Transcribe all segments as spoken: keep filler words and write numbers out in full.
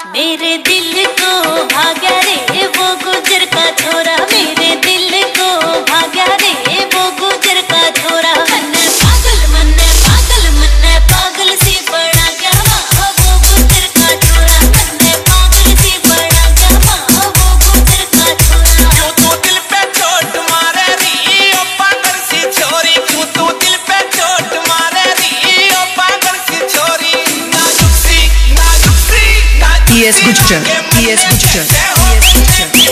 मेरे दिल को भाग्या रे वो गुजर का छोरा, मेरे दिल को भाग्या रे वो गुजर का छोरा। मन पागल मन पागल मन पागल सी बड़ा गया वो गुजर का छोरा, मन पागल सी बड़ा गया वो गुजर का छोरा। क्यों तू दिल पे चोट मारे री ओ पागल सी छोरी, क्यों तू दिल पे चोट मारे री ओ पागल सी छोरी। नाजुक सी नाजुक सी P S Gucci, P S Gucci, P S Gucci.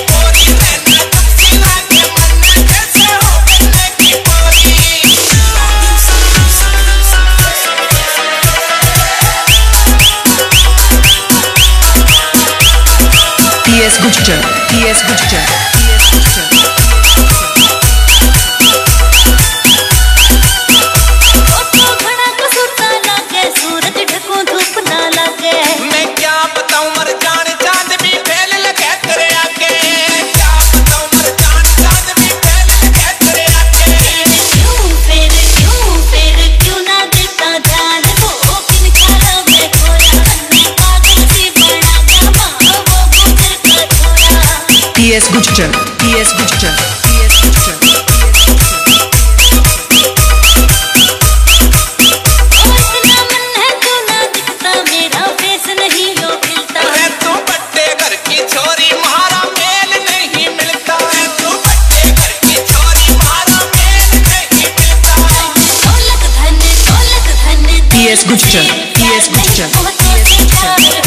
P S Gucci, P S Gucci, P S Gucci. P S Gucci, P S Gucci, P S Gucci. P S Gucci, P S Gucci, P S Gucci.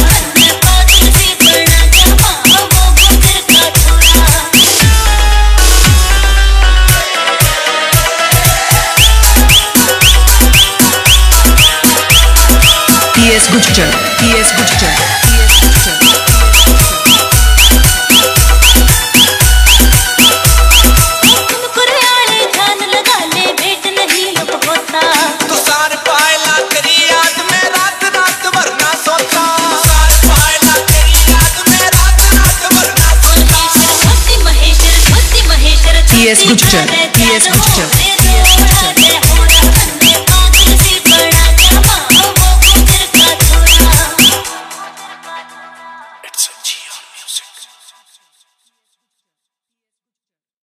P S Gucci, P S Gucci, P S Gucci. P S Gucci.